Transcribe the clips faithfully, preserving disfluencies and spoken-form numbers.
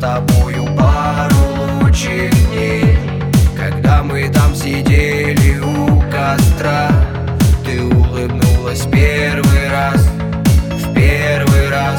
тобою пару лучших дней, когда мы там сидели у костра. Ты улыбнулась первый раз, в первый раз.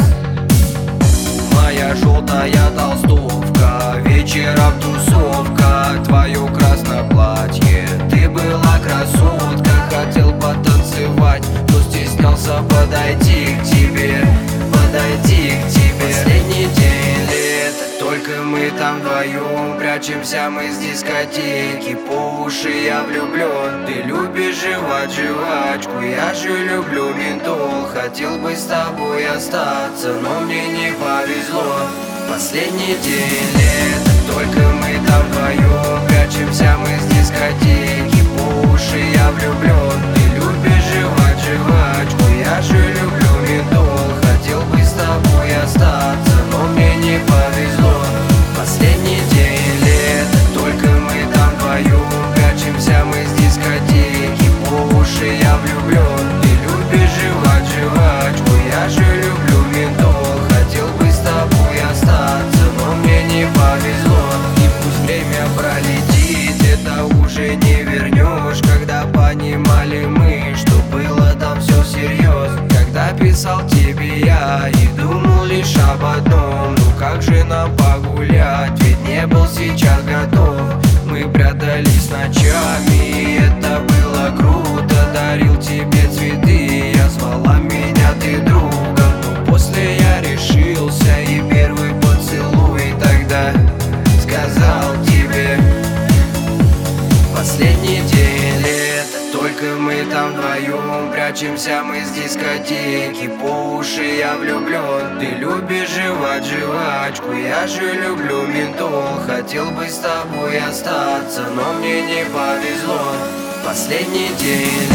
Моя желтая толстовка, вечером тусовка, твое красное платье. Ты была красотка, хотел потанцевать, но стеснялся подойти к тебе, подойти к тебе. Последний день лета, только мы там вдвоем, прячемся мы с дискотеки, по уши я влюблен. Ты любишь жевать жвачку, я же люблю ментол. Хотел бы с тобой остаться, но мне не повезло. Последний день лета, только мы там вдвоем, прячемся мы с дискотеки, по уши я влюблен. Ты любишь жевать жвачку, я же люблю ментол. Хотел бы с тобой остаться, но мне не повезло. Последний день лета, только мы там вдвоем, прячемся мы с дискотеки, по уши я влюблен. Ты любишь жевать жвачку, я же люблю ментол. Хотел бы с тобой остаться, но мне не повезло. И пусть время пролетит, это уже не вернешь. Когда понимали мы, что было там все серьезно, когда писал тебе я и думал лишь об одном: ну как же нам погулять, ведь не был сейчас готов. Мы прятались ночами, и это было круто. Дарил тебе цветы, я звала меня ты другом. Но после я решился, и первый поцелуй тогда сказал тебе. Последний день лета, только мы там вдвоем, прячемся мы с дискотеки, по уши я влюблен. Ты любишь жевать жвачку, я же люблю ментол. Хотел бы с тобой остаться, но мне не повезло. Последний день